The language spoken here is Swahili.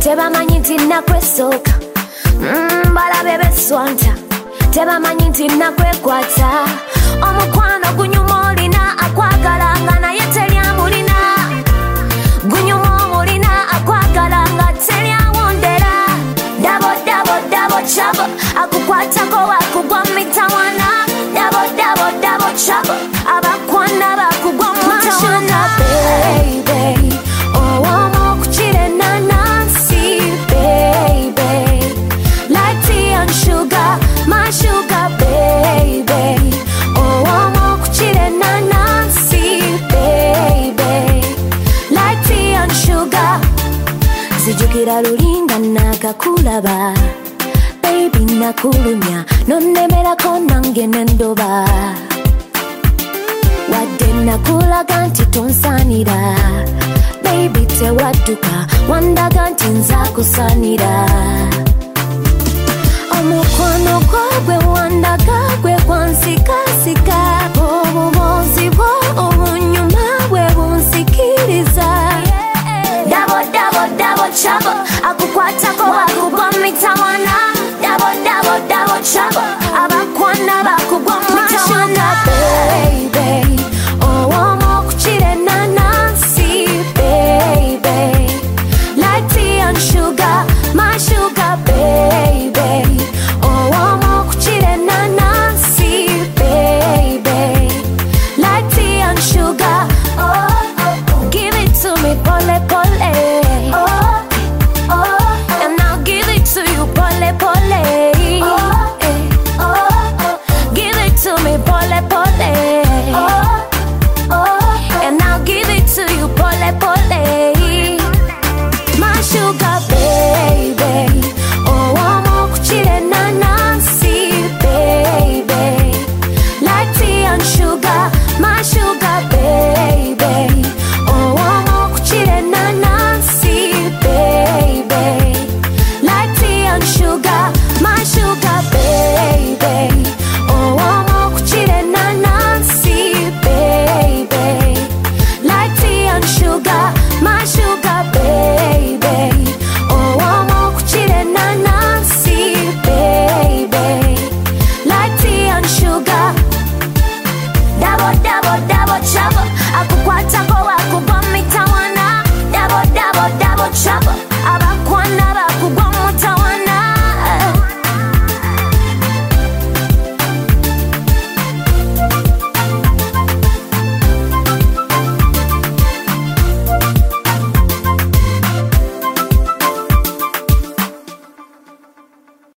tebamanyi nti nakwesoka balabe beswanta tebamanyi nti nakwekwata omukwano gunyuma olina akwagalanga naye teryamulina gunyuma omulina akwagalanga teryawondera dabo dabo dabo chabo akukwatako wakugwa mitawana dabo dabo dabo chabo abakwana bakugwa mitawana baby oh omukuchire nanansi baby like tea and sugar my sugar baby oh omukuchire nanansi baby like tea and sugar zijukira lulinga nakakulaba baby nakulumya nonemerako nange nendoba wadde nakulaga nti tonsanira baby tewadduka wandaga nti nzakusanira omukwano gwagwe wandaga gwe kwansikasika